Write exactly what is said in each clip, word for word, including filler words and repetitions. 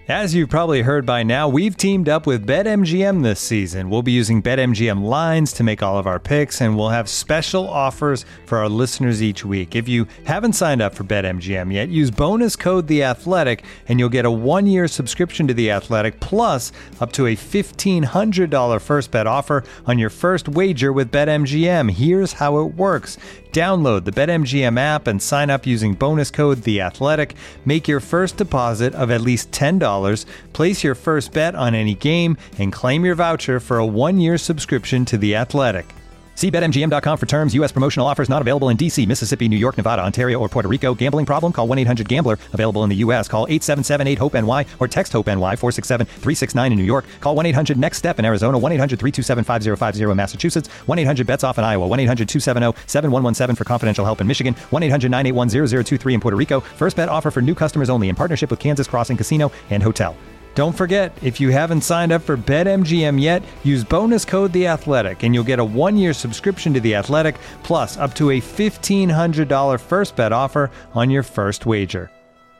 As you've probably heard by now, we've teamed up with BetMGM this season. We'll be using BetMGM lines to make all of our picks, and we'll have special offers for our listeners each week. If you haven't signed up for BetMGM yet, use bonus code The Athletic, and you'll get a one-year subscription to The Athletic, plus up to a fifteen hundred dollars first bet offer on your first wager with BetMGM. Here's how it works. Download the BetMGM app and sign up using bonus code The Athletic. Make your first deposit of at least ten dollars, place your first bet on any game, and claim your voucher for a one-year subscription to The Athletic. See Bet M G M dot com for terms. U S promotional offers not available in D C, Mississippi, New York, Nevada, Ontario, or Puerto Rico. Gambling problem? Call one eight hundred gambler. Available in the U S. Call eight seven seven eight hope N Y or text HOPE-NY four six seven three six nine in New York. Call one eight hundred next step in Arizona. one eight hundred three two seven five zero five zero in Massachusetts. one eight hundred bets off in Iowa. one eight hundred two seven zero seven one one seven for confidential help in Michigan. one eight hundred nine eight one zero zero two three in Puerto Rico. First bet offer for new customers only in partnership with Kansas Crossing Casino and Hotel. Don't forget, if you haven't signed up for BetMGM yet, use bonus code The Athletic, and you'll get a one-year subscription to The Athletic, plus up to a fifteen hundred dollars first bet offer on your first wager.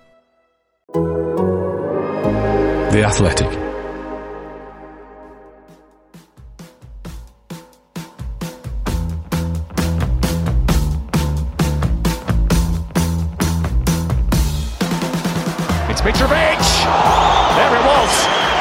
The Athletic. It's Mitrovic! There it was.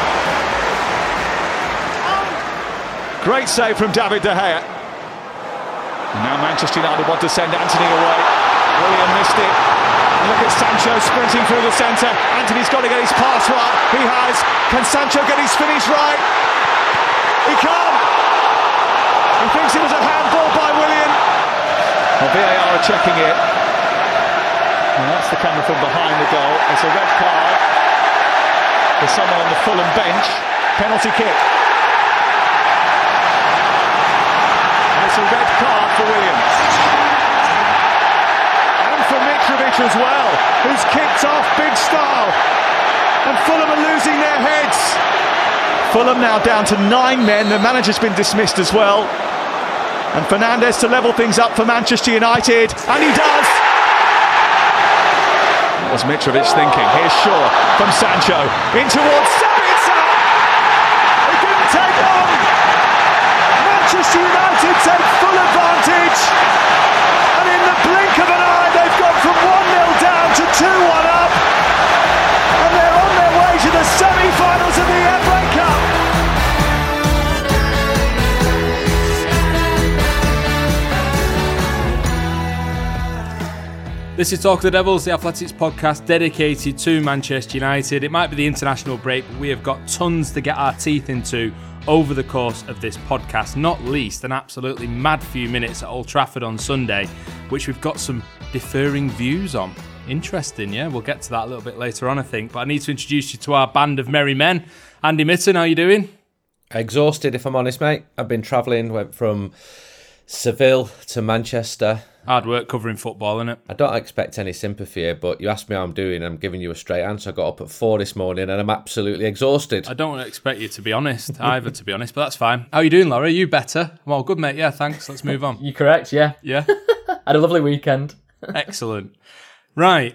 Great save from David De Gea. And now Manchester United want to send Antony away. Willian missed it. And look at Sancho sprinting through the centre. Antony's got to get his pass right. He has. Can Sancho get his finish right? He can't. He thinks it was a handball by Willian. Well, V A R are checking it. And that's the camera from behind the goal. It's a red card. There's someone on the Fulham bench. Penalty kick. And it's a red card for Williams. And for Mitrovic as well, who's kicked off big style. And Fulham are losing their heads. Fulham now down to nine men. The manager's been dismissed as well. And Fernandes to level things up for Manchester United. And he does. What was Mitrovic thinking? Here's Shaw from Sancho in towards Sabitzer. It didn't take long. Manchester United take full advantage, and in the blink of an eye they've gone from one nil down to two one up, and they're on their way to the semi-finals of the F A Cup. This is Talk of the Devils, the Athletics podcast dedicated to Manchester United. It might be the international break, but we have got tons to get our teeth into over the course of this podcast, not least an absolutely mad few minutes at Old Trafford on Sunday, which we've got some differing views on. Interesting, yeah? We'll get to that a little bit later on, I think. But I need to introduce you to our band of merry men. Andy Mitten, how are you doing? Exhausted, if I'm honest, mate. I've been travelling, went from Seville to Manchester. Hard work covering football, innit? I don't expect any sympathy here, but you asked me how I'm doing, I'm giving you a straight answer. I got up at four this morning and I'm absolutely exhausted. I don't expect you to be honest, either, to be honest, but that's fine. How are you doing, Laura? Are you better? Well, good, mate. Yeah, thanks. Let's move on. You're correct, yeah. Yeah? Had a lovely weekend. Excellent. Right.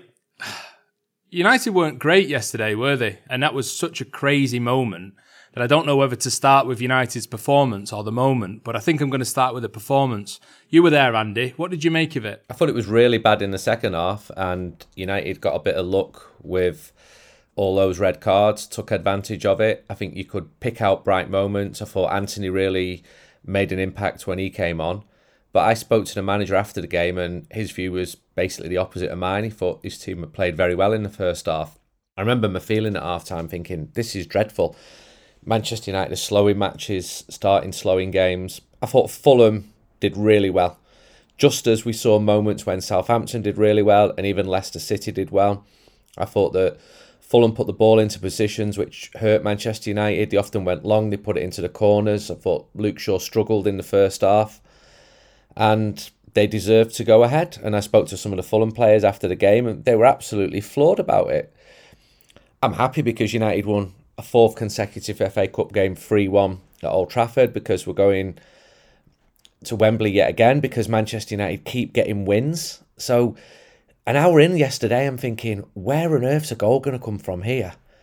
United weren't great yesterday, were they? And that was such a crazy moment that I don't know whether to start with United's performance or the moment, but I think I'm going to start with the performance. You were there, Andy. What did you make of it? I thought it was really bad in the second half, and United got a bit of luck with all those red cards, took advantage of it. I think you could pick out bright moments. I thought Antony really made an impact when he came on. But I spoke to the manager after the game, and his view was basically the opposite of mine. He thought his team had played very well in the first half. I remember my feeling at half-time thinking, this is dreadful. Manchester United are slowing matches, starting slowing games. I thought Fulham did really well. Just as we saw moments when Southampton did really well and even Leicester City did well. I thought that Fulham put the ball into positions which hurt Manchester United. They often went long, they put it into the corners. I thought Luke Shaw struggled in the first half. And they deserved to go ahead. And I spoke to some of the Fulham players after the game and they were absolutely floored about it. I'm happy because United won a fourth consecutive F A Cup game three one at Old Trafford, because we're going to Wembley yet again, because Manchester United keep getting wins. So an hour in yesterday, I'm thinking, where on earth's a goal going to come from here?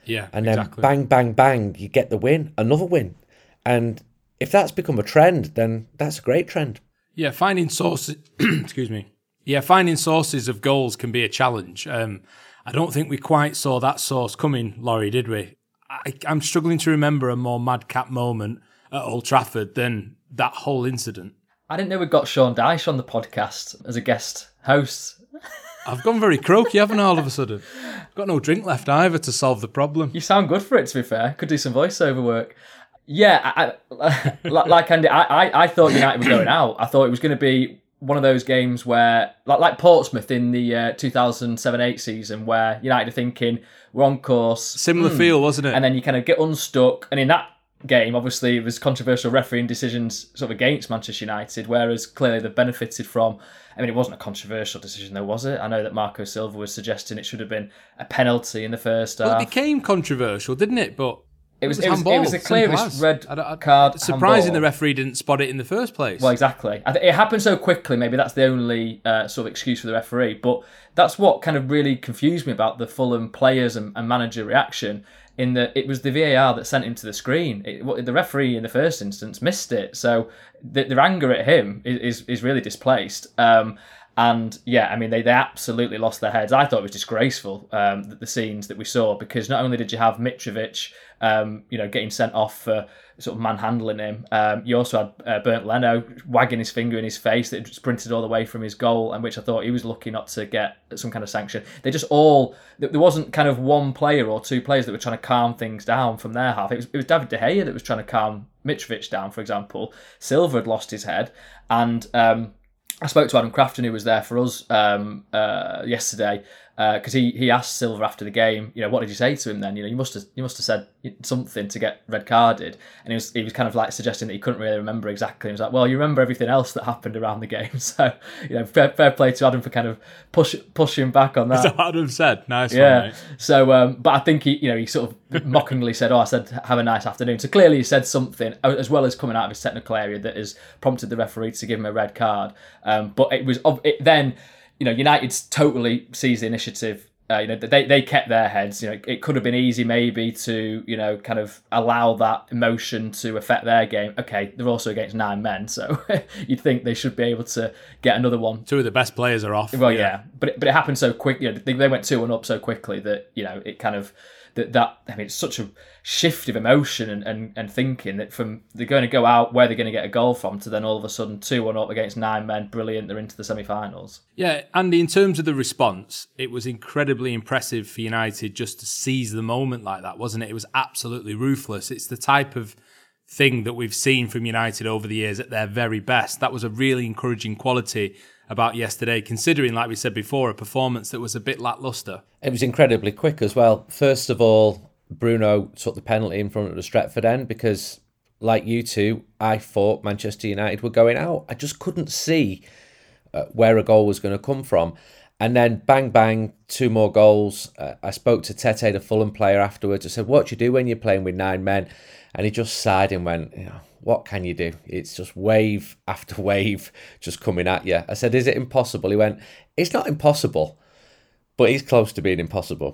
Yeah, and then exactly. bang, bang, bang, you get the win, another win. And if that's become a trend, then that's a great trend. Yeah, finding sources. excuse me. Yeah, finding sources of goals can be a challenge. Um, I don't think we quite saw that source coming, Laurie, did we? I, I'm struggling to remember a more madcap moment at Old Trafford than that whole incident. I didn't know we got Sean Dyche on the podcast as a guest host. I've gone very croaky, haven't I, all of a sudden? I've got no drink left either to solve the problem. You sound good for it, to be fair. Could do some voiceover work. Yeah, I, I, like Andy, I, I, I thought United were going out. I thought it was going to be one of those games where, like, like Portsmouth in the uh, two thousand seven eight season, where United are thinking, we're on course. Similar mm. feel, wasn't it? And then you kind of get unstuck. And in that game, obviously, it was controversial refereeing decisions sort of against Manchester United, whereas clearly they benefited from... I mean, it wasn't a controversial decision, though, was it? I know that Marco Silva was suggesting it should have been a penalty in the first half. Well, it became controversial, didn't it? But... It was, it it was, was, handball, it was the clearest red I, I, card. Surprising handball. the referee didn't spot it in the first place. Well, exactly. I th- it happened so quickly. Maybe that's the only uh, sort of excuse for the referee. But that's what kind of really confused me about the Fulham players and, and manager reaction. In that it was the V A R that sent him to the screen. It, well, the referee in the first instance missed it. So the, their anger at him is is, is really displaced. Um, And yeah, I mean, they, they absolutely lost their heads. I thought it was disgraceful, um, the, the scenes that we saw, because not only did you have Mitrovic, um, you know, getting sent off for sort of manhandling him, um, you also had uh, Bernd Leno wagging his finger in his face that sprinted all the way from his goal, and which I thought he was lucky not to get some kind of sanction. They just all, there wasn't kind of one player or two players that were trying to calm things down from their half. It was, it was David De Gea that was trying to calm Mitrovic down, for example. Silva had lost his head, and... Um, I spoke to Adam Crafton, who was there for us um, uh, yesterday, because uh, he he asked Silva after the game, you know, what did you say to him then? You know, you must have you must have said something to get red carded, and he was he was kind of like suggesting that he couldn't really remember exactly. He was like, well, you remember everything else that happened around the game, so you know, fair, fair play to Adam for kind of push pushing back on that. Is that what Adam said? Nice yeah. one, mate. So, um, but I think he, you know, he sort of mockingly said, "Oh, I said have a nice afternoon." So clearly, he said something as well as coming out of his technical area that has prompted the referee to give him a red card. Um, but it was it, then, you know, United's totally seized the initiative. Uh, you know, they they kept their heads. You know, it could have been easy maybe to, you know, kind of allow that emotion to affect their game. Okay, they're also against nine men, so you'd think they should be able to get another one. Two of the best players are off. Well, yeah, yeah. but it, but it happened so quick. You know, they, they went two one up so quickly that, you know, it kind of that that I mean, it's such a shift of emotion and, and, and thinking that from they're going to go out where they're going to get a goal from to then all of a sudden two one up against nine men, brilliant, they're into the semi-finals. Yeah, Andy, in terms of the response, it was incredibly impressive for United just to seize the moment like that, wasn't it? It was absolutely ruthless. It's the type of thing that we've seen from United over the years at their very best. That was a really encouraging quality about yesterday, considering, like we said before, a performance that was a bit lacklustre. It was incredibly quick as well. First of all, Bruno took the penalty in front of the Stretford end because, like you two, I thought Manchester United were going out. I just couldn't see uh, where a goal was going to come from. And then bang, bang, two more goals. Uh, I spoke to Tete, the Fulham player, afterwards. I said, what do you do when you're playing with nine men? And he just sighed and went, you know, what can you do? It's just wave after wave just coming at you. I said, is it impossible? He went, it's not impossible, but he's close to being impossible.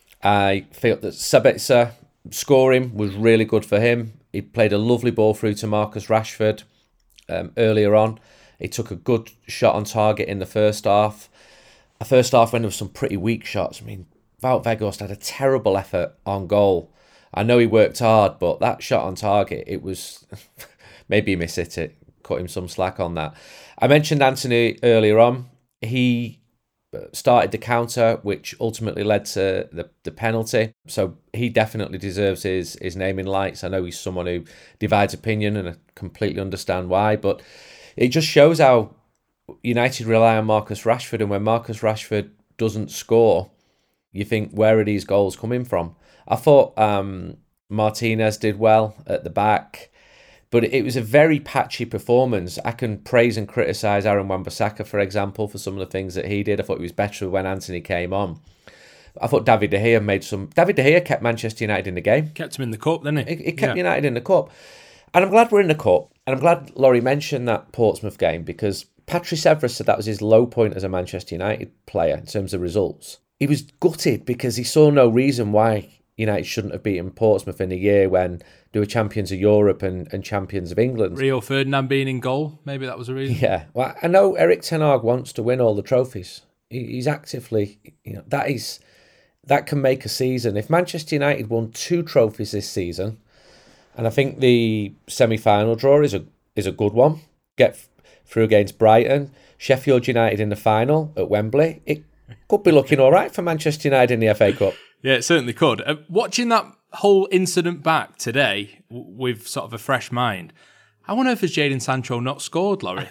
I feel that Sabitzer scoring was really good for him. He played a lovely ball through to Marcus Rashford um, earlier on. He took a good shot on target in the first half. A first half when there was some pretty weak shots. I mean, Wout Weghorst had a terrible effort on goal. I know he worked hard, but that shot on target, it was... maybe he mishit it, cut him some slack on that. I mentioned Antony earlier on. He started the counter, which ultimately led to the, the penalty. So he definitely deserves his, his name in lights. I know he's someone who divides opinion, and I completely understand why, but it just shows how United rely on Marcus Rashford, and when Marcus Rashford doesn't score, you think, where are these goals coming from? I thought um, Martinez did well at the back, but it was a very patchy performance. I can praise and criticise Aaron Wan-Bissaka, for example, for some of the things that he did. I thought he was better when Antony came on. I thought David De Gea made some... David De Gea kept Manchester United in the game. Kept him in the cup, didn't he? He, he kept yeah. United in the cup. And I'm glad we're in the cup. And I'm glad Laurie mentioned that Portsmouth game, because Patrice Evra said that was his low point as a Manchester United player in terms of results. He was gutted because he saw no reason why United shouldn't have beaten Portsmouth in a year when they were champions of Europe and, and champions of England. Rio Ferdinand being in goal, maybe that was a reason. Yeah, well, I know Erik ten Hag wants to win all the trophies. He, he's actively, you know, that is that can make a season. If Manchester United won two trophies this season, and I think the semi-final draw is a is a good one. Get through against Brighton, Sheffield United in the final at Wembley. It could be looking all right for Manchester United in the F A Cup. Yeah, it certainly could. Uh, watching that whole incident back today w- with sort of a fresh mind, I wonder if has Jadon Sancho not scored, Laurie?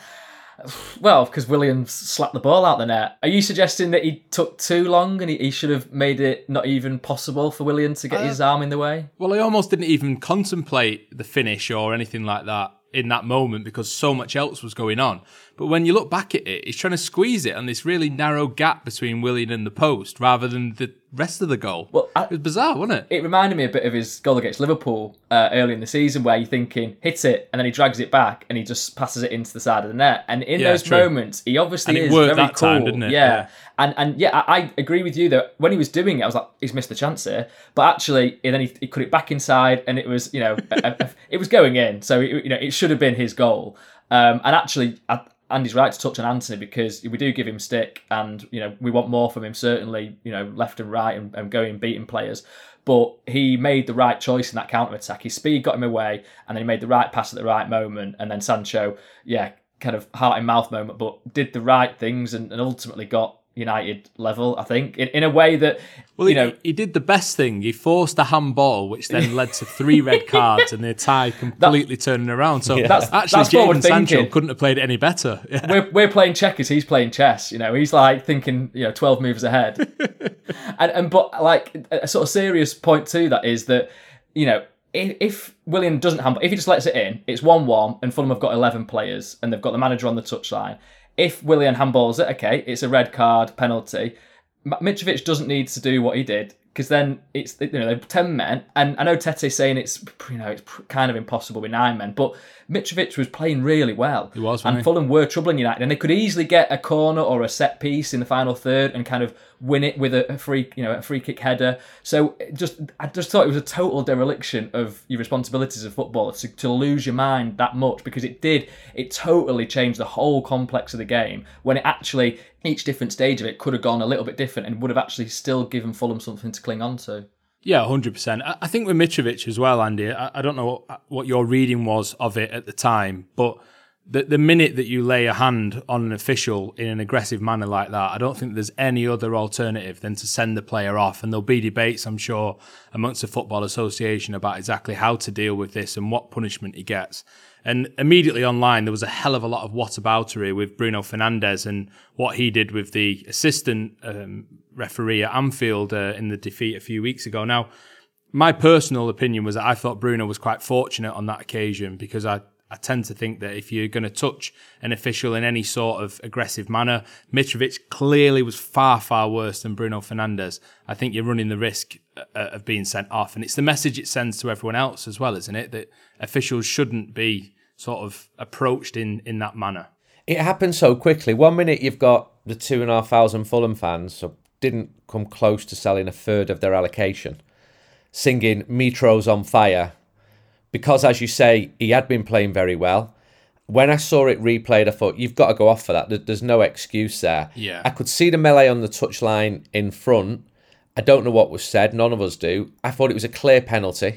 Well, because Williams slapped the ball out the net. Are you suggesting that he took too long and he, he should have made it not even possible for Williams to get uh, his arm in the way? Well, I almost didn't even contemplate the finish or anything like that in that moment because so much else was going on. But when you look back at it, he's trying to squeeze it on this really narrow gap between Willian and the post rather than the rest of the goal. Well, I, it was bizarre, wasn't it? It reminded me a bit of his goal against Liverpool uh, early in the season where you're thinking, hits it, and then he drags it back and he just passes it into the side of the net. And in yeah, those moments, he obviously and is it worked very that cool. Time, didn't it? Yeah. yeah. And and yeah, I, I agree with you that when he was doing it, I was like, he's missed the chance here. But actually, and then he, he cut it back inside and it was, you know, a, a, it was going in. So, it, you know, it should have been his goal. Um, and actually, I, Andy's right to touch on Antony because we do give him stick and, you know, we want more from him, certainly, you know, left and right and, and going beating players. But he made the right choice in that counter-attack. His speed got him away and then he made the right pass at the right moment. And then Sancho, yeah, kind of heart-in-mouth moment, but did the right things and, and ultimately got United level, I think, in, in a way that, well, you he, know... He did the best thing. He forced a handball, which then led to three red cards and the tie completely that, turning around. So yeah. that's, actually, Jadon Sancho couldn't have played it any better. Yeah. We're, we're playing checkers, he's playing chess, you know. He's like thinking, you know, twelve moves ahead. and, and But like a sort of serious point to that is that, you know, if, if Willian doesn't handball, if he just lets it in, it's one one and Fulham have got eleven players and they've got the manager on the touchline. If Willian handballs it, okay, it's a red card, penalty. Mitrovic doesn't need to do what he did because then it's, you know, they're ten men, and I know Tete's saying it's, you know, it's kind of impossible with nine men, but Mitrovic was playing really well. He was, and he? Fulham were troubling United, and they could easily get a corner or a set piece in the final third and kind of win it with a, a free, you know, a free kick header. So just, I just thought it was a total dereliction of your responsibilities as a footballer to, to lose your mind that much, because it did, it totally changed the whole complex of the game when it actually, each different stage of it could have gone a little bit different and would have actually still given Fulham something to cling on to. Yeah, one hundred percent. I think with Mitrovic as well, Andy, I don't know what your reading was of it at the time, but the the minute that you lay a hand on an official in an aggressive manner like that, I don't think there's any other alternative than to send the player off. And there'll be debates, I'm sure, amongst the Football Association about exactly how to deal with this and what punishment he gets. And immediately online, there was a hell of a lot of whataboutery with Bruno Fernandes and what he did with the assistant um, referee at Anfield uh, in the defeat a few weeks ago. Now, my personal opinion was that I thought Bruno was quite fortunate on that occasion, because I, I tend to think that if you're going to touch an official in any sort of aggressive manner, Mitrovic clearly was far, far worse than Bruno Fernandes. I think you're running the risk uh, of being sent off. And it's the message it sends to everyone else as well, isn't it? That officials shouldn't be sort of approached in, in that manner. It happened so quickly. One minute you've got the two and a half thousand Fulham fans, so didn't come close to selling a third of their allocation, singing Mitro's on fire, because, as you say, he had been playing very well. When I saw it replayed, I thought, you've got to go off for that. There's no excuse there. Yeah. I could see the melee on the touchline in front. I don't know what was said. None of us do. I thought it was a clear penalty.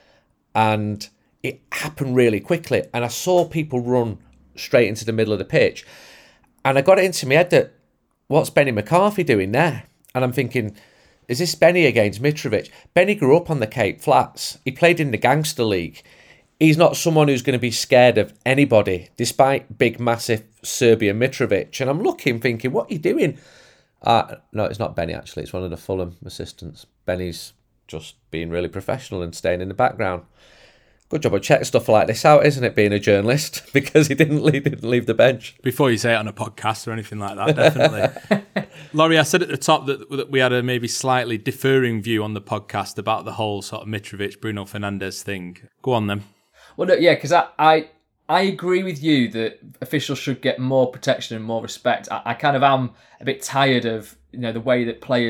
And it happened really quickly. And I saw people run straight into the middle of the pitch. And I got it into my head that, what's Benny McCarthy doing there? And I'm thinking, is this Benny against Mitrovic? Benny grew up on the Cape Flats. He played in the Gangster League. He's not someone who's going to be scared of anybody, despite big, massive Serbian Mitrovic. And I'm looking, thinking, what are you doing? Uh, no, it's not Benny, actually. It's one of the Fulham assistants. Benny's just being really professional and staying in the background. Good job of checking stuff like this out, isn't it, being a journalist? Because he didn't leave, didn't leave the bench. Before you say it on a podcast or anything like that, definitely. Laurie, I said at the top that, that we had a maybe slightly differing view on the podcast about the whole sort of Mitrovic, Bruno Fernandes thing. Go on then. Well, no, yeah, because I, I I agree with you that officials should get more protection and more respect. I, I kind of am a bit tired of, you know, the way that players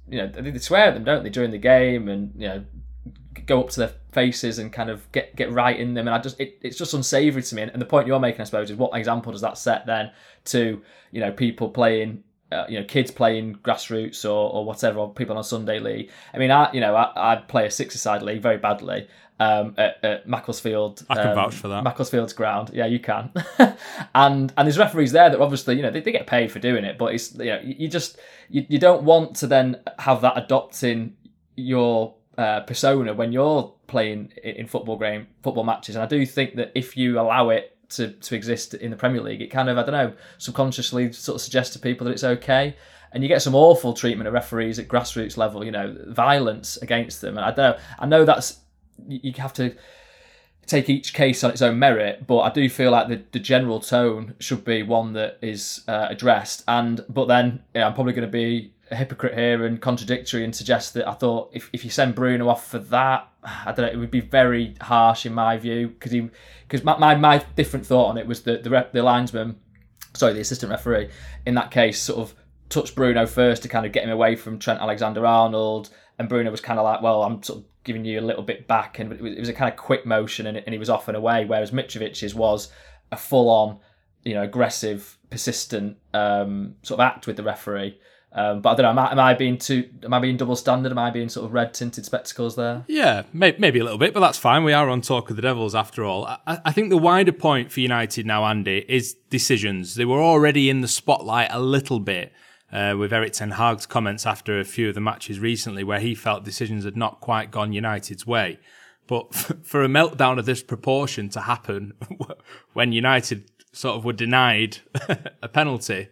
you know, they swear at them, don't they, during the game, and you know, go up to their faces and kind of get get right in them. And I just it, it's just unsavoury to me. And, and the point you're making, I suppose, is what example does that set then to, you know, people playing, uh, you know, kids playing grassroots or, or whatever, or people on a Sunday league. I mean, I you know, I, I play a six-a-side league very badly. Um, at, at Macclesfield, I can um, vouch for that. Macclesfield's ground, yeah, you can. and and there's referees there that obviously, you know, they, they get paid for doing it, but it's, you know, you, you just you, you don't want to then have that adopting your uh, persona when you're playing in football game football matches. And I do think that if you allow it to to exist in the Premier League, it kind of, I don't know, subconsciously sort of suggests to people that it's okay. And you get some awful treatment of referees at grassroots level, you know, violence against them. And I don't know, I know that's, you have to take each case on its own merit, but I do feel like the, the general tone should be one that is uh, addressed. And but then yeah, I'm probably going to be a hypocrite here and contradictory and suggest that I thought if, if you send Bruno off for that, I don't know, it would be very harsh in my view, because he because my, my my different thought on it was that the rep, the linesman, sorry, the assistant referee in that case sort of touched Bruno first to kind of get him away from Trent Alexander-Arnold, and Bruno was kind of like, well, I'm sort of giving you a little bit back, and it was, it was a kind of quick motion, and, and he was off and away, whereas Mitrovic's was a full-on, you know, aggressive, persistent um, sort of act with the referee. Um, but I don't know, am I, am I being too, am I being double standard? Am I being sort of red tinted spectacles there? Yeah, may, maybe a little bit, but that's fine. We are on Talk of the Devils after all. I, I think the wider point for United now, Andy, is decisions. They were already in the spotlight a little bit. Uh, with Erik ten Hag's comments after a few of the matches recently where he felt decisions had not quite gone United's way. But f- for a meltdown of this proportion to happen when United sort of were denied a penalty,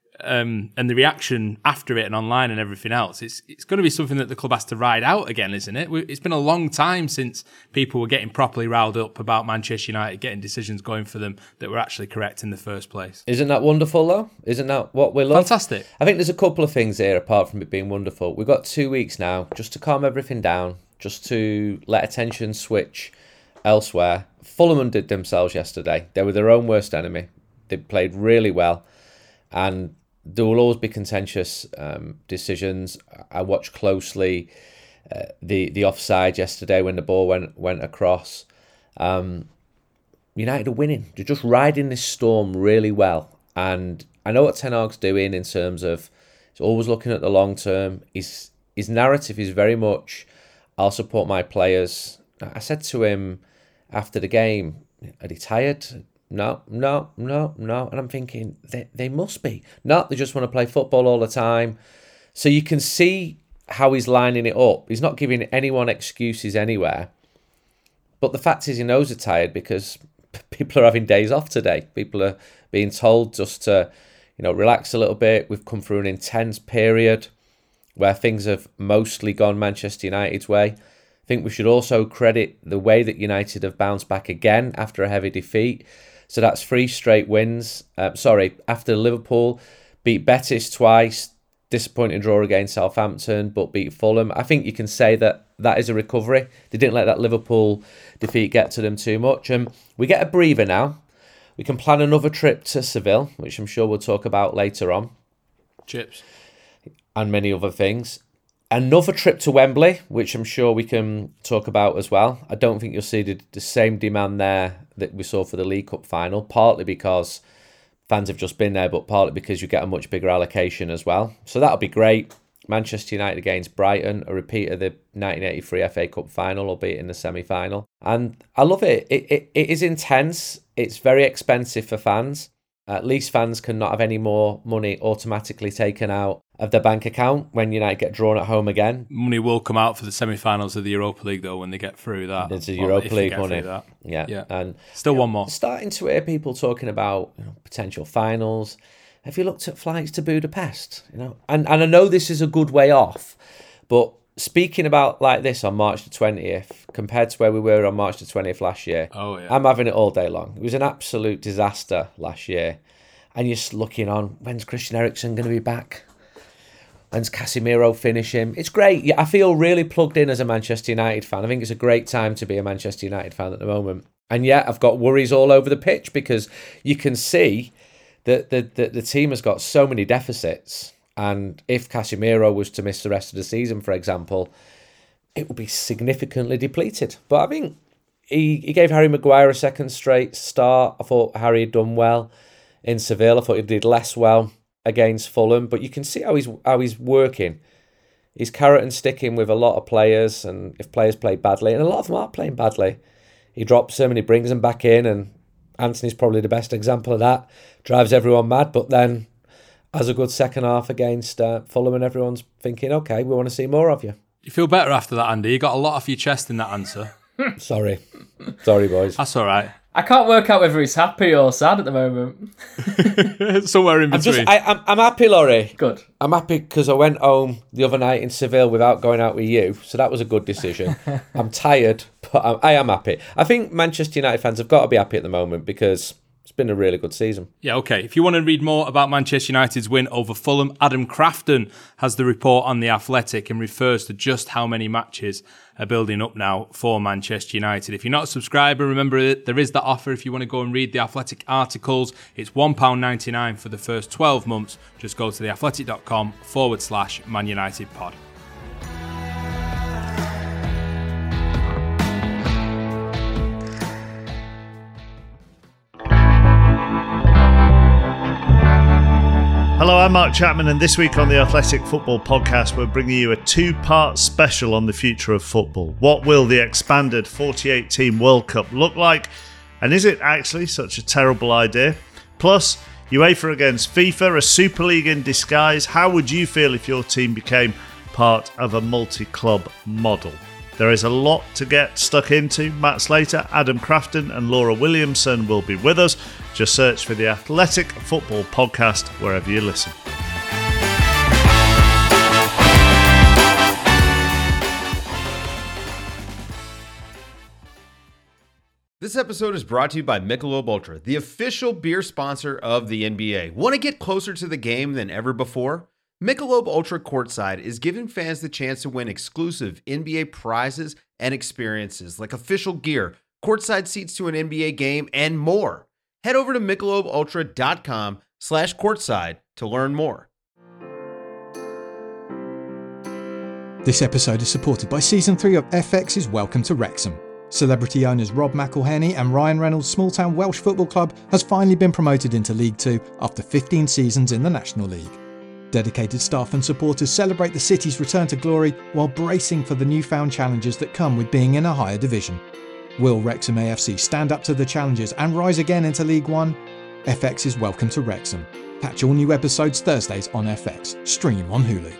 um, and the reaction after it and online and everything else, it's it's going to be something that the club has to ride out again, isn't it? It's been a long time since people were getting properly riled up about Manchester United getting decisions going for them that were actually correct in the first place. Isn't that wonderful, though? Isn't that what we love? Fantastic. I think there's a couple of things here, apart from it being wonderful. We've got two weeks now just to calm everything down, just to let attention switch elsewhere. Fulham undid themselves yesterday. They were their own worst enemy. They played really well, and there will always be contentious um, decisions. I watched closely uh, the the offside yesterday when the ball went went across. Um, United are winning. They're just riding this storm really well. And I know what Ten Hag's doing in terms of he's always looking at the long term. His, his narrative is very much, I'll support my players. I said to him after the game, are they tired? No, no, no, no. And I'm thinking, they, they must be. No, they just want to play football all the time. So you can see how he's lining it up. He's not giving anyone excuses anywhere. But the fact is he knows they're tired because people are having days off today. People are being told just to, you know, relax a little bit. We've come through an intense period where things have mostly gone Manchester United's way. I think we should also credit the way that United have bounced back again after a heavy defeat. So that's three straight wins. Uh, sorry, after Liverpool, beat Betis twice, disappointing draw against Southampton, but beat Fulham. I think you can say that that is a recovery. They didn't let that Liverpool defeat get to them too much. And we get a breather now. We can plan another trip to Seville, which I'm sure we'll talk about later on. Chips. And many other things. Another trip to Wembley, which I'm sure we can talk about as well. I don't think you'll see the, the same demand there that we saw for the League Cup final, partly because fans have just been there, but partly because you get a much bigger allocation as well. So that'll be great. Manchester United against Brighton, a repeat of the nineteen eighty-three F A Cup final, albeit in the semi-final. And I love it. It, it. it is intense. It's very expensive for fans. At least fans can not have any more money automatically taken out of their bank account when United get drawn at home again. Money will come out for the semi-finals of the Europa League, though, when they get through that. There's a Europa League money. Yeah. yeah. And still one more. Starting to hear people talking about, you know, potential finals. Have you looked at flights to Budapest? You know, and, and I know this is a good way off, but speaking about like this on March the twentieth, compared to where we were on March the twentieth last year, oh, yeah. I'm having it all day long. It was an absolute disaster last year. And you're just looking on, when's Christian Eriksen going to be back? When's Casemiro finishing? It's great. Yeah, I feel really plugged in as a Manchester United fan. I think it's a great time to be a Manchester United fan at the moment. And yeah, I've got worries all over the pitch because you can see that the, the, the team has got so many deficits. And if Casemiro was to miss the rest of the season, for example, it would be significantly depleted. But I think he, he gave Harry Maguire a second straight start. I thought Harry had done well in Seville. I thought he did less well against Fulham. But you can see how he's how he's working. He's carrot and sticking with a lot of players, and if players play badly, and a lot of them are playing badly, he drops them and he brings them back in, and Antony's probably the best example of that. Drives everyone mad, but then has a good second half against uh, Fulham, and everyone's thinking, okay, we want to see more of you. You feel better after that, Andy? You got a lot off your chest in that answer. Sorry. Sorry, boys. That's all right. I can't work out whether he's happy or sad at the moment. Somewhere in between. I'm, just, I, I'm, I'm happy, Laurie. Good. I'm happy because I went home the other night in Seville without going out with you, so that was a good decision. I'm tired, but I, I am happy. I think Manchester United fans have got to be happy at the moment because it's been a really good season. Yeah, okay. If you want to read more about Manchester United's win over Fulham, Adam Crafton has the report on The Athletic and refers to just how many matches are building up now for Manchester United. If you're not a subscriber, remember that there is that offer if you want to go and read The Athletic articles. It's one pound ninety-nine for the first twelve months. Just go to theathletic.com forward slash Man United pod. Hello, I'm Mark Chapman, and this week on the Athletic Football Podcast, we're bringing you a two-part special on the future of football. What will the expanded forty-eight team World Cup look like? And is it actually such a terrible idea? Plus, UEFA against FIFA, a Super League in disguise. How would you feel if your team became part of a multi-club model? There is a lot to get stuck into. Matt Slater, Adam Crafton and Laura Williamson will be with us. Just search for the Athletic Football Podcast wherever you listen. This episode is brought to you by Michelob Ultra, the official beer sponsor of the N B A. Want to get closer to the game than ever before? Michelob Ultra Courtside is giving fans the chance to win exclusive N B A prizes and experiences like official gear, courtside seats to an N B A game, and more. Head over to michelobultra.com slash courtside to learn more. This episode is supported by Season three of F X's Welcome to Wrexham. Celebrity owners Rob McElhenney and Ryan Reynolds' small-town Welsh football club has finally been promoted into League Two after fifteen seasons in the National League. Dedicated staff and supporters celebrate the city's return to glory while bracing for the newfound challenges that come with being in a higher division. Will Wrexham A F C stand up to the challenges and rise again into League One? F X's Welcome to Wrexham. Catch all new episodes Thursdays on F X. Stream on Hulu.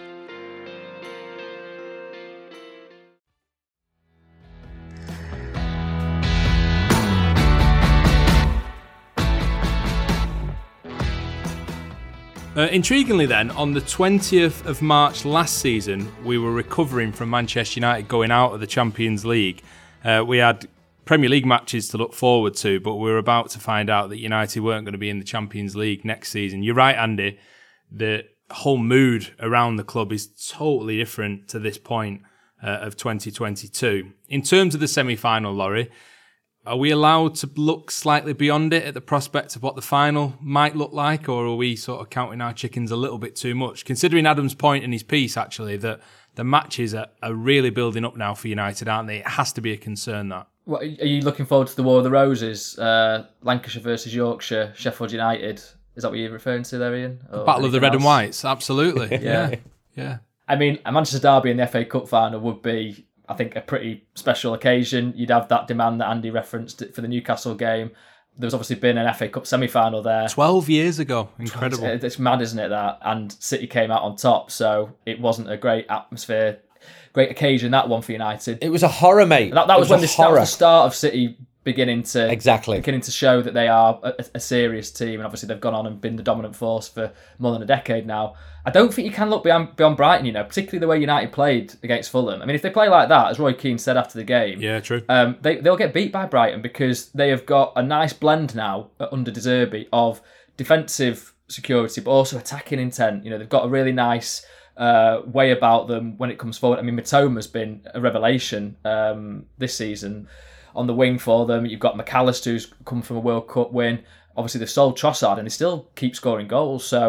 Uh, intriguingly then, on the twentieth of March last season, we were recovering from Manchester United going out of the Champions League. Uh, we had Premier League matches to look forward to, but we were about to find out that United weren't going to be in the Champions League next season. You're right, Andy. The whole mood around the club is totally different to this point uh, of twenty twenty-two. In terms of the semi-final, Laurie, are we allowed to look slightly beyond it at the prospect of what the final might look like, or are we sort of counting our chickens a little bit too much? Considering Adam's point in his piece, actually, that the matches are, are really building up now for United, aren't they? It has to be a concern, that. What, are you looking forward to the War of the Roses? Uh, Lancashire versus Yorkshire, Sheffield United. Is that what you're referring to there, Ian? The Battle of the Red else? and Whites, absolutely. yeah. yeah, yeah. I mean, a Manchester derby in the F A Cup final would be, I think, a pretty special occasion. You'd have that demand that Andy referenced for the Newcastle game. There's obviously been an F A Cup semi-final there. twelve years ago. Incredible. It's, it's mad, isn't it, that? And City came out on top, so it wasn't a great atmosphere, great occasion, that one for United. It was a horror, mate. That, that was, was when the, that was the start of City beginning to exactly beginning to show that they are a, a serious team, and obviously they've gone on and been the dominant force for more than a decade now. I don't think you can look beyond, beyond Brighton, you know, particularly the way United played against Fulham. I mean, if they play like that, as Roy Keane said after the game, yeah, true, um, they they'll get beat by Brighton because they have got a nice blend now under De Zerbi of defensive security, but also attacking intent. You know, they've got a really nice uh, way about them when it comes forward. I mean, Mitoma's been a revelation um, this season on the wing for them. You've got McAllister, who's come from a World Cup win. Obviously, they've sold Trossard and they still keep scoring goals. So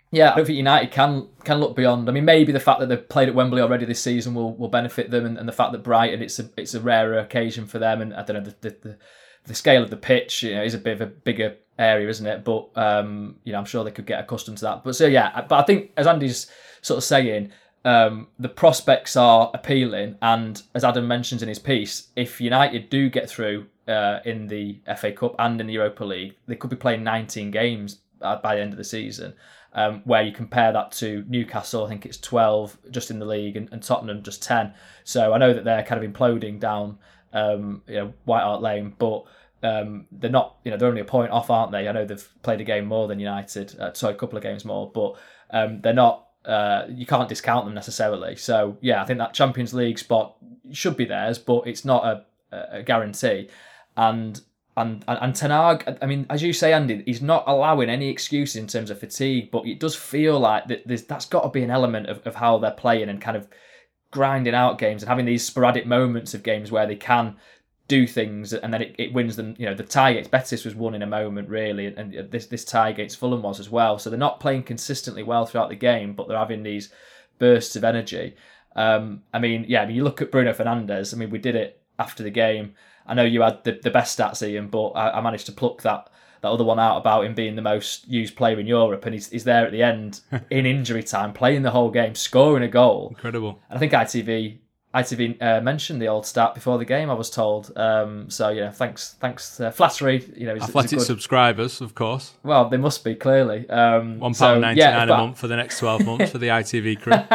Yeah, I don't think United can can look beyond. I mean, maybe the fact that they've played at Wembley already this season will, will benefit them, and, and the fact that Brighton, it's a it's a rarer occasion for them, and I don't know, the the, the, the scale of the pitch, you know, is a bit of a bigger area, isn't it? But um, you know, I'm sure they could get accustomed to that. But so yeah, but I think as Andy's sort of saying, um, the prospects are appealing, and as Adam mentions in his piece, if United do get through uh, in the F A Cup and in the Europa League, they could be playing nineteen games by the end of the season. Um, where you compare that to Newcastle, I think it's twelve just in the league, and, and Tottenham just ten. So I know that they're kind of imploding down, um, you know, White Hart Lane, but um, they're not, you know, they're only a point off, aren't they? I know they've played a game more than United, uh, sorry, a couple of games more, but um, they're not. Uh, you can't discount them necessarily. So yeah, I think that Champions League spot should be theirs, but it's not a, a guarantee. And And, and and Ten Hag, I mean, as you say, Andy, he's not allowing any excuses in terms of fatigue, but it does feel like that there's, that's got to be an element of, of how they're playing and kind of grinding out games and having these sporadic moments of games where they can do things and then it, it wins them. You know, the tie against Betis was won in a moment, really, and, and this, this tie against Fulham was as well. So they're not playing consistently well throughout the game, but they're having these bursts of energy. Um, I mean, yeah, I mean, you look at Bruno Fernandes, I mean, we did it after the game. I know you had the, the best stats, Ian, but I, I managed to pluck that, that other one out about him being the most used player in Europe, and he's, he's there at the end in injury time, playing the whole game, scoring a goal. Incredible. And I think I T V I T V uh, mentioned the old stat before the game, I was told. Um, so, yeah, thanks, thanks uh, flattery. You know, Athletic good... subscribers, of course. Well, they must be, clearly. Um, one pound ninety-nine so, yeah, a but... month for the next twelve months for the I T V crew.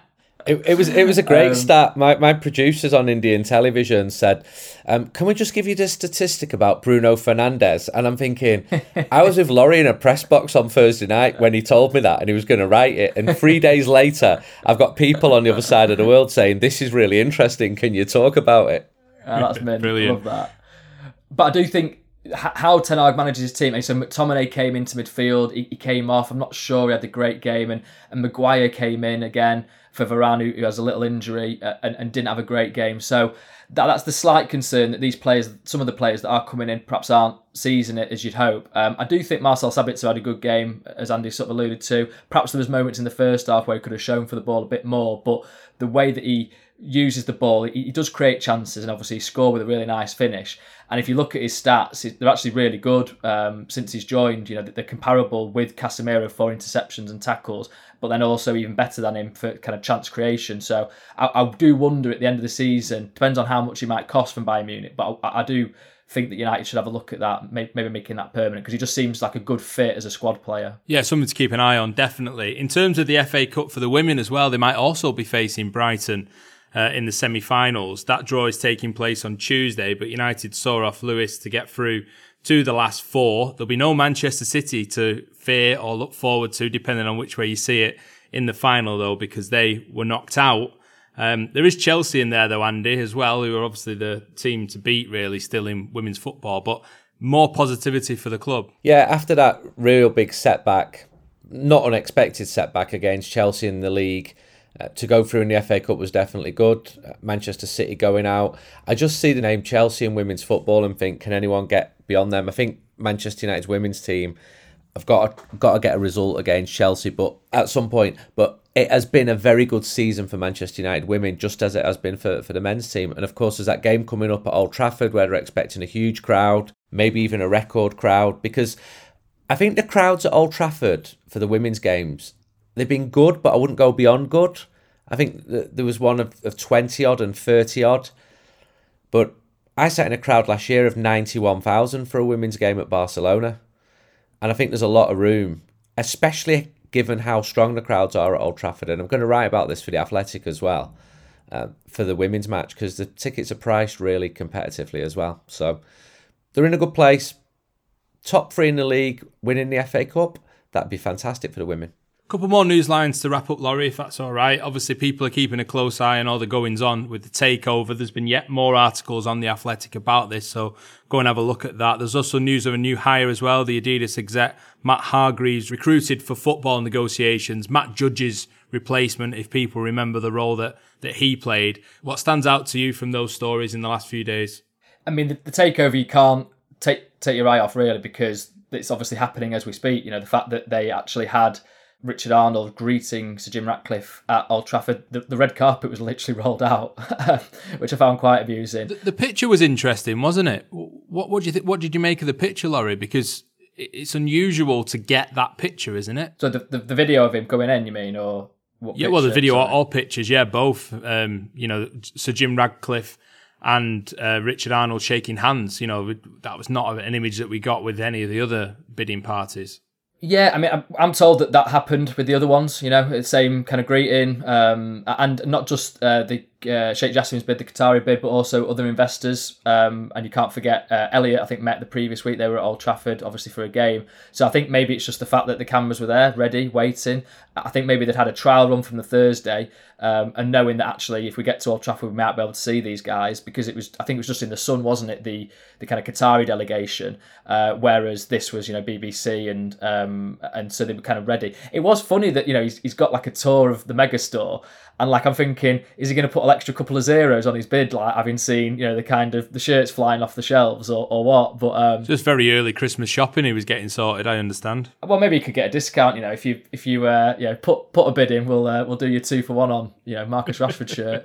It, it was it was a great um, stat. My my producers on Indian television said, um, "Can we just give you this statistic about Bruno Fernandes?" And I'm thinking, I was with Laurie in a press box on Thursday night when he told me that, and he was going to write it. And three days later, I've got people on the other side of the world saying, "This is really interesting. Can you talk about it?" Oh, that's mint. Brilliant. Love that. But I do think how Ten Hag manages his team. So McTominay came into midfield. He, he came off. I'm not sure he had a great game, and and Maguire came in again for Varane, who has a little injury uh, and, and didn't have a great game. So that, that's the slight concern that these players, some of the players that are coming in, perhaps aren't seizing it as you'd hope. Um, I do think Marcel Sabitzer had a good game, as Andy sort of alluded to. Perhaps there was moments in the first half where he could have shown for the ball a bit more, but the way that he uses the ball, he, he does create chances, and obviously he scored with a really nice finish. And if you look at his stats, they're actually really good um, since he's joined. You know, they're comparable with Casemiro for interceptions and tackles, but then also even better than him for kind of chance creation. So I, I do wonder at the end of the season, depends on how much he might cost from Bayern Munich, but I, I do think that United should have a look at that, maybe making that permanent, because he just seems like a good fit as a squad player. Yeah, something to keep an eye on, definitely. In terms of the F A Cup for the women as well, they might also be facing Brighton Uh, in the semi-finals. That draw is taking place on Tuesday, but United saw off Lewis to get through to the last four. There'll be no Manchester City to fear or look forward to, depending on which way you see it in the final, though, because they were knocked out. Um, there is Chelsea in there, though, Andy, as well, who are obviously the team to beat, really, still in women's football, but more positivity for the club. Yeah, after that real big setback, not unexpected setback against Chelsea in the league, Uh, to go through in the F A Cup was definitely good. Uh, Manchester City going out. I just see the name Chelsea in women's football and think, can anyone get beyond them? I think Manchester United's women's team have got to, got to get a result against Chelsea, but at some point. But it has been a very good season for Manchester United women, just as it has been for, for the men's team. And of course, there's that game coming up at Old Trafford where they're expecting a huge crowd, maybe even a record crowd, because I think the crowds at Old Trafford for the women's games, they've been good, but I wouldn't go beyond good. I think th- there was one of, of twenty odd and thirty odd. But I sat in a crowd last year of ninety-one thousand for a women's game at Barcelona. And I think there's a lot of room, especially given how strong the crowds are at Old Trafford. And I'm going to write about this for The Athletic as well, uh, for the women's match, because the tickets are priced really competitively as well. So they're in a good place. Top three in the league, winning the F A Cup. That'd be fantastic for the women. Couple more news lines to wrap up, Laurie, if that's all right. Obviously, people are keeping a close eye on all the goings-on with the takeover. There's been yet more articles on The Athletic about this, so go and have a look at that. There's also news of a new hire as well. The Adidas exec, Matt Hargreaves, recruited for football negotiations. Matt Judge's replacement, if people remember the role that, that he played. What stands out to you from those stories in the last few days? I mean, the, the takeover, you can't take take your eye off, really, because it's obviously happening as we speak. You know, the fact that they actually had Richard Arnold greeting Sir Jim Ratcliffe at Old Trafford, the, the red carpet was literally rolled out, which I found quite amusing. The, the picture was interesting, wasn't it? What, what, do you th- what did you make of the picture, Laurie? Because it's unusual to get that picture, isn't it? So the, the, the video of him going in, you mean, or what? Yeah, picture? well, the video, Sorry. all pictures, yeah, both. Um, you know, Sir Jim Ratcliffe and uh, Richard Arnold shaking hands. You know, that was not an image that we got with any of the other bidding parties. Yeah, I mean, I'm, I'm told that that happened with the other ones, you know, the same kind of greeting, um, and not just uh, the uh, Sheikh Jassim's bid, the Qatari bid, but also other investors. Um, and you can't forget uh, Elliot, I think, met the previous week. They were at Old Trafford, obviously, for a game. So I think maybe it's just the fact that the cameras were there, ready, waiting. I think maybe they'd had a trial run from the Thursday, um, and knowing that actually, if we get to Old Trafford, we might be able to see these guys, because it was, I think it was just in the Sun, wasn't it, the the kind of Qatari delegation, uh, whereas this was, you know, B B C, and um, and so they were kind of ready. It was funny that, you know, he's, he's got like a tour of the megastore, and like I'm thinking, is he going to put an extra couple of zeros on his bid, like having seen, you know, the kind of the shirts flying off the shelves, or, or what? But um, just very early Christmas shopping he was getting sorted. I understand. Well, maybe he could get a discount. You know, if you if you uh, you know put put a bid in, we'll uh, we'll do your two for one on, you know, Marcus Rashford shirt.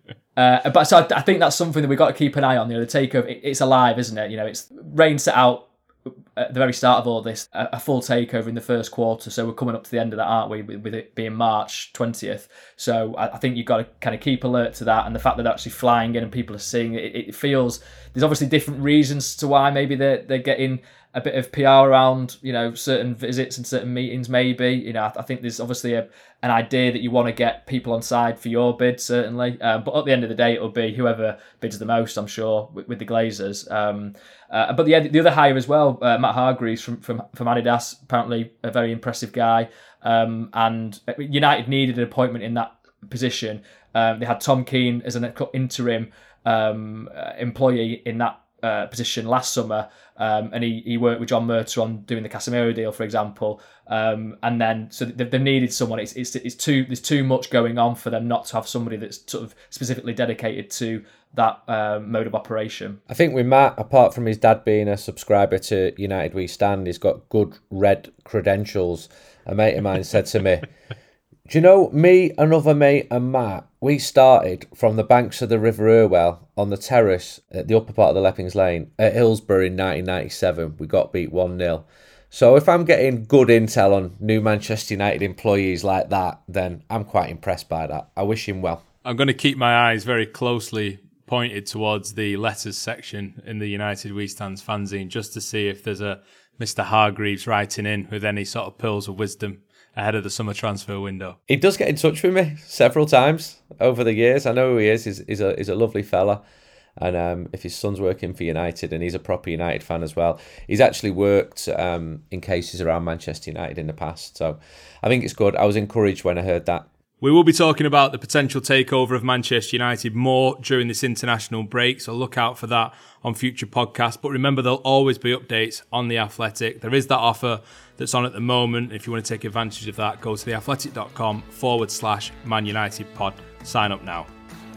Uh, but so I, I think that's something that we've got to keep an eye on. You know, the takeover, it, it's alive, isn't it? You know, it's Rain set out at the very start of all this a, a full takeover in the first quarter. So we're coming up to the end of that, aren't we? With, with it being March twentieth. So I, I think you've got to kind of keep alert to that, and the fact that they're actually flying in and people are seeing it. It feels there's obviously different reasons to why maybe they're they're getting a bit of P R around, you know, certain visits and certain meetings. Maybe, you know, I, I think there's obviously a, an idea that you want to get people on side for your bid, certainly. Um, but at the end of the day, it'll be whoever bids the most, I'm sure, with, with the Glazers. Um, uh, but the the other hire as well, uh, Matt Hargreaves from, from from Adidas, apparently a very impressive guy. Um, and United needed an appointment in that position. Um, they had Tom Keane as an interim um, uh, employee in that uh, position last summer. Um, and he, he worked with John Murtaugh on doing the Casemiro deal, for example. Um, and then so they've, they've needed someone. It's, it's it's too there's too much going on for them not to have somebody that's sort of specifically dedicated to that uh, mode of operation. I think with Matt, apart from his dad being a subscriber to United We Stand, he's got good red credentials. A mate of mine said to me, do you know, me, another mate and Matt, we started from the banks of the River Irwell on the terrace at the upper part of the Leppings Lane at Hillsborough in nineteen ninety-seven. We got beat one nil. So if I'm getting good intel on new Manchester United employees like that, then I'm quite impressed by that. I wish him well. I'm going to keep my eyes very closely pointed towards the letters section in the United We Stand's fanzine, just to see if there's a Mister Hargreaves writing in with any sort of pearls of wisdom ahead of the summer transfer window. He does get in touch with me several times over the years. I know who he is. He's, he's, a, he's a lovely fella. And um, if his son's working for United, and he's a proper United fan as well, he's actually worked um, in cases around Manchester United in the past. So I think it's good. I was encouraged when I heard that. We will be talking about the potential takeover of Manchester United more during this international break, so look out for that on future podcasts. But remember, there'll always be updates on The Athletic. There is that offer that's on at the moment. If you want to take advantage of that, go to theathletic.com forward slash Man United pod. Sign up now.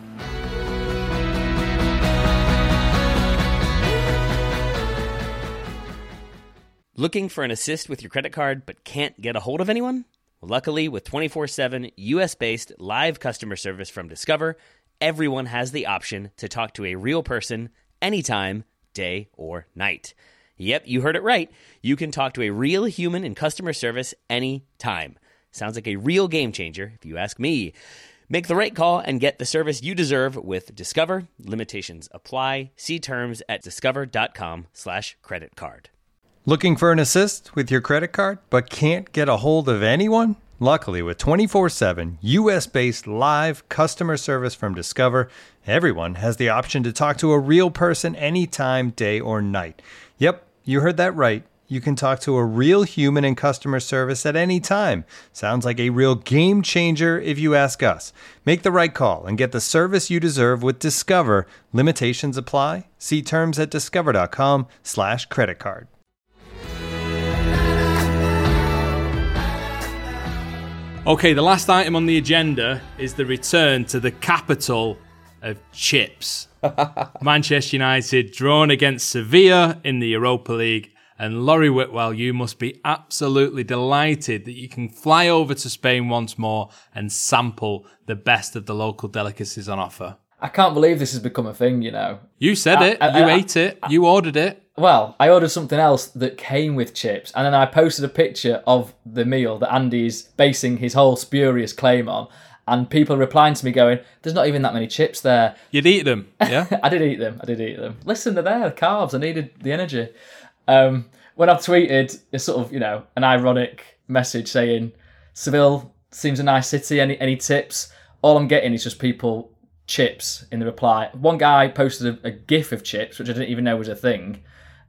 Looking for an assist with your credit card but can't get a hold of anyone? Luckily, with twenty-four seven U S-based live customer service from Discover, everyone has the option to talk to a real person anytime, day or night. Yep, you heard it right. You can talk to a real human in customer service anytime. Sounds like a real game changer, if you ask me. Make the right call and get the service you deserve with Discover. Limitations apply. See terms at discover.com slash credit card. Looking for an assist with your credit card, but can't get a hold of anyone? Luckily, with twenty-four seven U S-based live customer service from Discover, everyone has the option to talk to a real person anytime, day or night. Yep, you heard that right. You can talk to a real human in customer service at any time. Sounds like a real game changer if you ask us. Make the right call and get the service you deserve with Discover. Limitations apply. See terms at discover.com slash credit card. Okay, the last item on the agenda is the return to the capital of chips. Manchester United drawn against Sevilla in the Europa League And Laurie Whitwell, you must be absolutely delighted that you can fly over to Spain once more and sample the best of the local delicacies on offer. I can't believe this has become a thing, you know. You said I, it. I, you I, ate it. I, you ordered it. Well, I ordered something else that came with chips, and then I posted a picture of the meal that Andy's basing his whole spurious claim on, and people replying to me going, there's not even that many chips there. You'd eat them, yeah? I did eat them. I did eat them. Listen, they're there, the carbs. I needed the energy. Um, when I've tweeted a sort of, you know, an ironic message saying, Seville seems a nice city, any any tips? All I'm getting is just people... chips in the reply. One guy posted a, a gif of chips, which I didn't even know was a thing.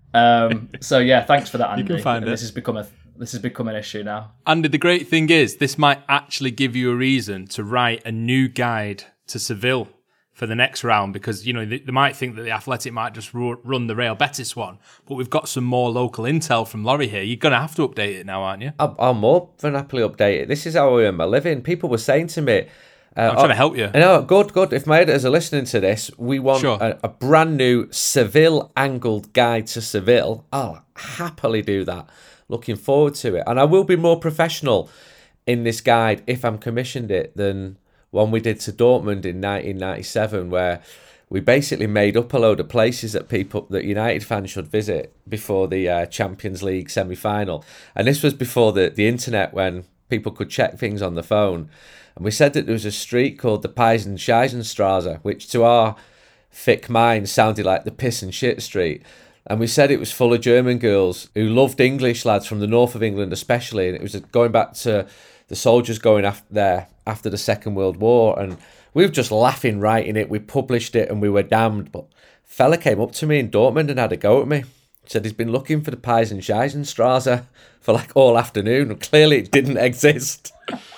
Um, so yeah, thanks for that, Andy. You can find and it. This has become a this has become an issue now. Andy, the great thing is, this might actually give you a reason to write a new guide to Seville for the next round, because you know they, they might think that the Athletic might just ru- run the Real Betis one, but we've got some more local intel from Laurie here. You're going to have to update it now, aren't you? I'll, I'll more than happily update it. This is how I earn my living. People were saying to me, Uh, I'm trying to help you. No, good, good. If my editors are listening to this, we want Sure. a, a brand new Seville angled guide to Seville. I'll happily do that. Looking forward to it. And I will be more professional in this guide if I'm commissioned it than one we did to Dortmund in nineteen ninety-seven, where we basically made up a load of places that people that United fans should visit before the uh, Champions League semi-final. And this was before the, the internet, when people could check things on the phone. And we said that there was a street called the Peisen Scheisenstraße, which to our thick minds sounded like the piss and shit street. And we said it was full of German girls who loved English lads from the north of England especially. And it was going back to the soldiers going after there after the Second World War. And we were just laughing writing it. We published it and we were damned. But a fella came up to me in Dortmund and had a go at me. Said he's been looking for the Peisen Scheisenstraße for like all afternoon. And clearly it didn't exist.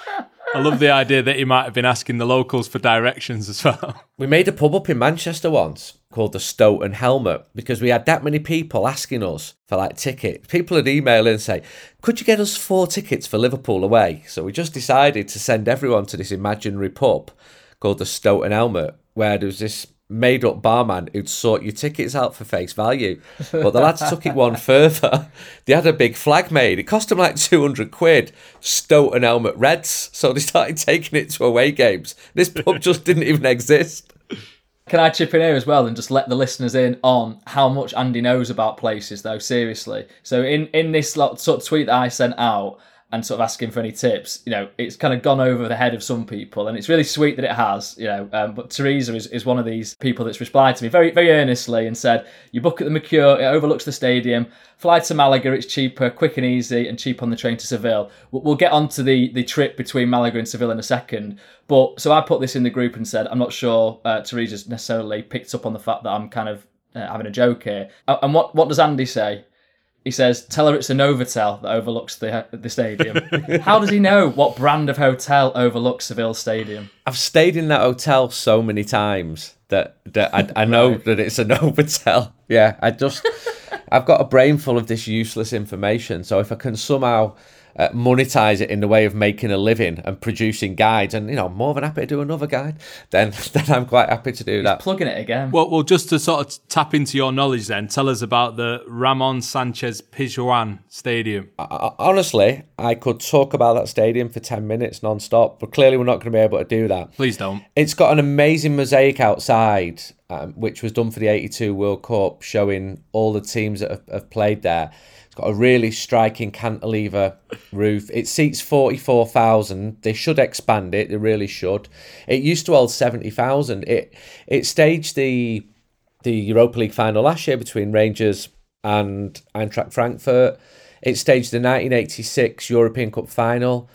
I love the idea that he might have been asking the locals for directions as well. We made a pub up in Manchester once called the Stoat and Helmet because we had that many people asking us for like tickets. People would email in and say, could you get us four tickets for Liverpool away? So we just decided to send everyone to this imaginary pub called the Stoat and Helmet, where there was this made-up barman who'd sort your tickets out for face value. But the lads took it one further. They had a big flag made. It cost them like two hundred quid. Stoat and Helmet Reds. So they started taking it to away games. This pub just didn't even exist. Can I chip in here as well and just let the listeners in on how much Andy knows about places, though, seriously? So in, in this lot, sort of tweet that I sent out, and sort of asking for any tips, you know, it's kind of gone over the head of some people, and it's really sweet that it has, you know. Um, but Teresa is, is one of these people that's replied to me very, very earnestly and said, you book at the Mercure, it overlooks the stadium, fly to Malaga, it's cheaper, quick and easy, and cheap on the train to Seville. We'll, we'll get on to the, the trip between Malaga and Seville in a second. But so I put this in the group and said, I'm not sure uh, Teresa's necessarily picked up on the fact that I'm kind of uh, having a joke here. And what, what does Andy say? He says, tell her it's a Novotel that overlooks the the stadium. How does he know what brand of hotel overlooks Seville Stadium? I've stayed in that hotel so many times that, that I, I know right. that it's a Novotel. Yeah, I just, I've got a brain full of this useless information. So if I can somehow uh, monetize it in the way of making a living and producing guides, and you know, I'm more than happy to do another guide, then then I'm quite happy to do He's that. Plugging it again. Well, well, just to sort of tap into your knowledge, then tell us about the Ramon Sanchez Pizjuan Stadium. I, honestly, I could talk about that stadium for ten minutes non-stop, but clearly we're not going to be able to do that. Please don't. It's got an amazing mosaic outside, um, which was done for the eighty-two World Cup, showing all the teams that have, have played there. It's got a really striking cantilever roof. It seats forty-four thousand. They should expand it. They really should. It used to hold seventy thousand. It it staged the the Europa League final last year between Rangers and Eintracht Frankfurt. It staged the nineteen eighty-six European Cup final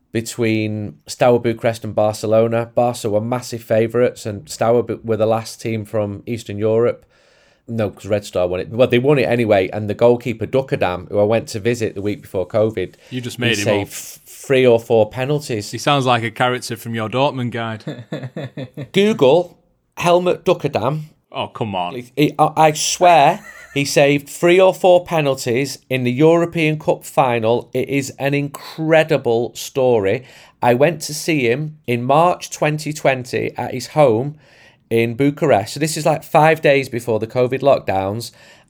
between Steaua Bucharest and Barcelona. Barca were massive favourites, and Steaua were the last team from Eastern Europe. No, because Red Star won it. Well, they won it anyway, and the goalkeeper, Dukadam, who I went to visit the week before COVID, you just made he him saved up. F- three or four penalties. He sounds like a character from your Dortmund guide. Google Helmut Dukadam. Oh, come on. He, I swear he saved three or four penalties in the European Cup final. It is an incredible story. I went to see him in March twenty twenty at his home in Bucharest. So this is like five days before the COVID lockdowns.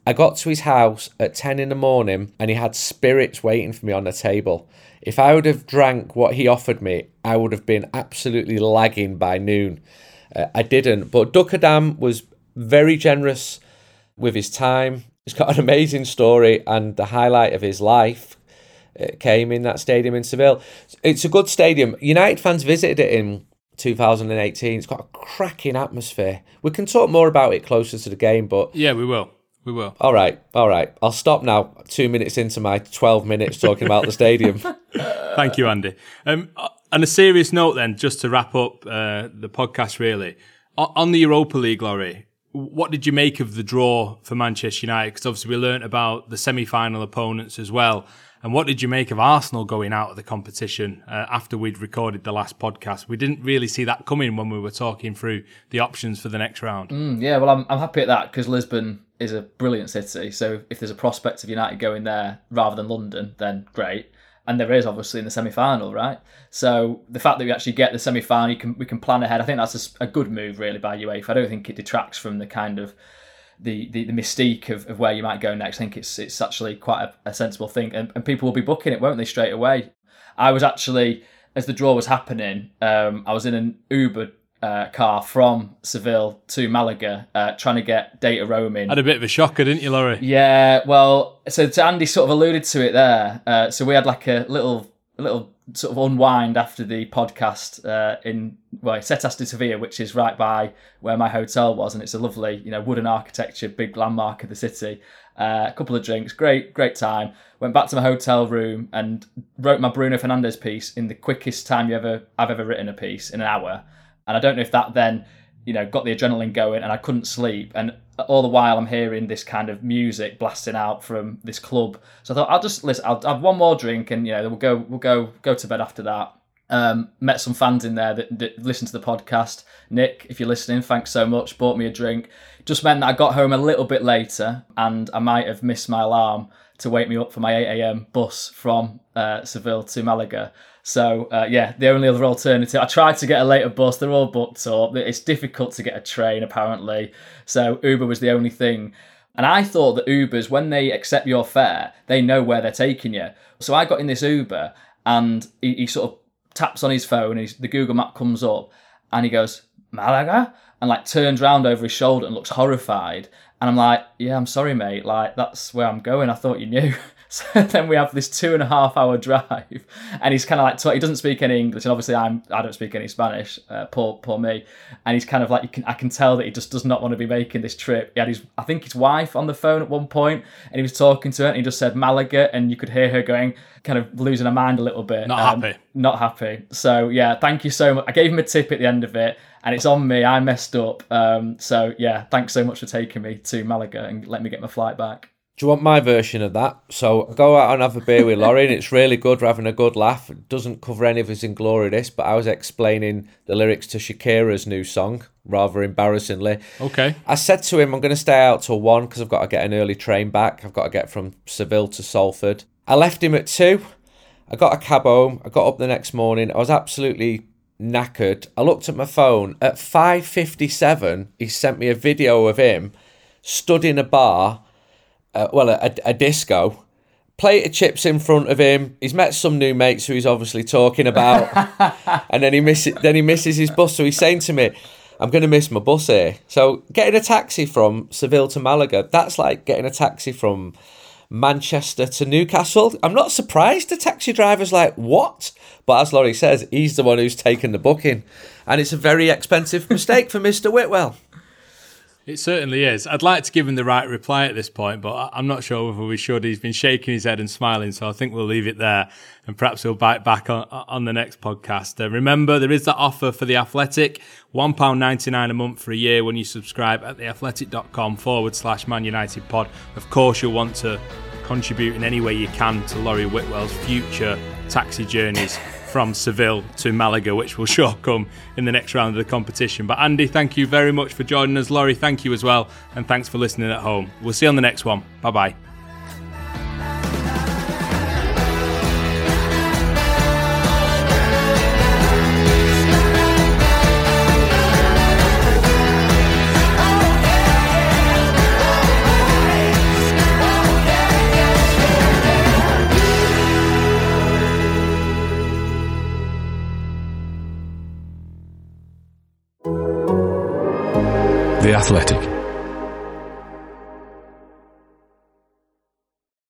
I got to his house at ten in the morning and he had spirits waiting for me on the table. If I would have drank what he offered me, I would have been absolutely lagging by noon. Uh, I didn't, but Dukadam was very generous with his time. He's got an amazing story, and the highlight of his life uh, came in that stadium in Seville. It's a good stadium. United fans visited it in two thousand eighteen. It's got a cracking atmosphere. We can talk more about it closer to the game, but... Yeah, we will. We will. All right, all right. I'll stop now, two minutes into my twelve minutes talking about the stadium. Thank you, Andy. Um, on a serious note then, just to wrap up uh, the podcast really, on the Europa League, Laurie, what did you make of the draw for Manchester United? Because obviously we learnt about the semi-final opponents as well. And what did you make of Arsenal going out of the competition uh, after we'd recorded the last podcast? We didn't really see that coming when we were talking through the options for the next round. Mm, yeah, well, I'm I'm happy at that because Lisbon is a brilliant city. So if there's a prospect of United going there rather than London, then great. And there is obviously in the semi-final, right? So the fact that we actually get the semi-final, you can we can plan ahead. I think that's a, a good move really by UEFA. I don't think it detracts from the kind of the the, the mystique of, of where you might go next. I think it's it's actually quite a, a sensible thing, and, and people will be booking it, won't they, straight away? I was actually, as the draw was happening, um, I was in an Uber uh, car from Seville to Malaga, uh, trying to get data roaming. Had a bit of a shocker, didn't you, Laurie? Yeah, well, so to Andy sort of alluded to it there. Uh, so we had like a little, a little sort of unwind after the podcast uh, in well, Setas de Sevilla, which is right by where my hotel was, and it's a lovely, you know, wooden architecture, big landmark of the city. Uh, a couple of drinks, great, great time. Went back to my hotel room and wrote my Bruno Fernandes piece in the quickest time you ever I've ever written a piece, in an hour. And I don't know if that then, you know, got the adrenaline going, and I couldn't sleep. And all the while I'm hearing this kind of music blasting out from this club. So I thought I'll just listen. I'll have one more drink, and you know, we'll go, we'll go, go to bed after that. Um, met some fans in there that, that listened to the podcast. Nick, if you're listening, thanks so much. Bought me a drink. Just meant that I got home a little bit later, and I might have missed my alarm to wake me up for my eight a.m. bus from uh, Seville to Malaga. So, uh, yeah, the only other alternative, I tried to get a later bus, they're all booked up. It's difficult to get a train, apparently. So Uber was the only thing. And I thought that Ubers, when they accept your fare, they know where they're taking you. So I got in this Uber, and he, he sort of taps on his phone, and he's, the Google map comes up, and he goes, Malaga? And like turns round over his shoulder and looks horrified. And I'm like, yeah, I'm sorry, mate. Like, that's where I'm going. I thought you knew. So then we have this two and a half hour drive, and he's kind of like, he doesn't speak any English, and obviously I'm, I don't speak any Spanish, uh, poor, poor me. And he's kind of like, you can, I can tell that he just does not want to be making this trip. He had his, I think his wife on the phone at one point, and he was talking to her, and he just said Malaga, and you could hear her going, kind of losing her mind a little bit. Not um, happy. Not happy. So yeah, thank you so much. I gave him a tip at the end of it, and it's on me. I messed up. Um, so yeah, thanks so much for taking me to Malaga and let me get my flight back. Do you want my version of that? So I go out and have a beer with Laurie, and it's really good. We're having a good laugh. It doesn't cover any of us in glory, this, but I was explaining the lyrics to Shakira's new song, rather embarrassingly. Okay. I said to him, I'm going to stay out till one because I've got to get an early train back. I've got to get from Seville to Salford. I left him at two. I got a cab home. I got up the next morning. I was absolutely knackered. I looked at my phone. At five fifty-seven, he sent me a video of him stood in a bar, Uh, well, a, a disco, plate of chips in front of him. He's met some new mates who he's obviously talking about, and then he misses. Then he misses his bus. So he's saying to me, "I'm going to miss my bus here." So getting a taxi from Seville to Malaga, that's like getting a taxi from Manchester to Newcastle. I'm not surprised the taxi driver's like, "What?" But as Laurie says, he's the one who's taken the booking, and it's a very expensive mistake for Mister Whitwell. It certainly is. I'd like to give him the right reply at this point, but I'm not sure whether we should. He's been shaking his head and smiling, so I think we'll leave it there, and perhaps he'll bite back on, on the next podcast. Uh, remember, there is that offer for The Athletic, one pound ninety-nine a month for a year when you subscribe at theathletic.com forward slash Man United pod. Of course, you'll want to contribute in any way you can to Laurie Whitwell's future taxi journeys from Seville to Malaga, which will sure come in the next round of the competition. But Andy, thank you very much for joining us. Laurie, thank you as well. And thanks for listening at home. We'll see you on the next one. Bye-bye.